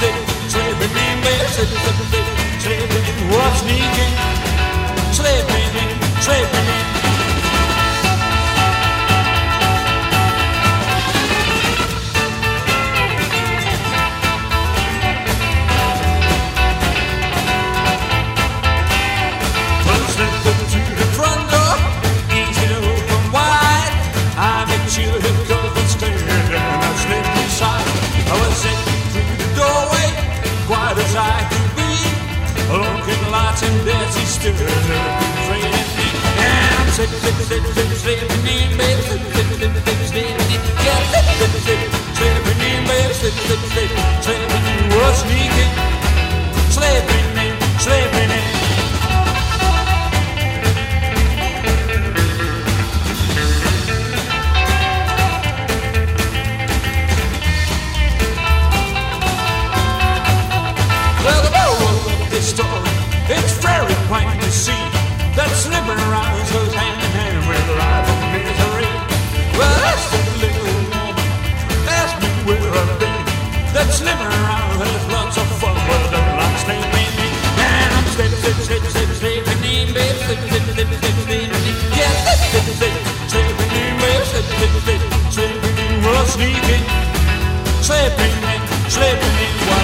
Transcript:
slipping in, baby, slipping in, what's sneaking, slipping in, slipping in. As I could be, looking lots and dirty still trading me. And I'm slipping in, baby, slipping in, yeah, slipping in, baby, slipping in, what's sneaking, slipping in, slipping in. It's very plain to see that slipping around goes hand in hand with life and misery. Well, that's the little woman, ask me where I've been. That slipping around has lots of fun, but don't like slipping in. And I'm slipping in, baby, slipping in, yeah, slipping in, baby, slipping in, what's sneaking, slipping in,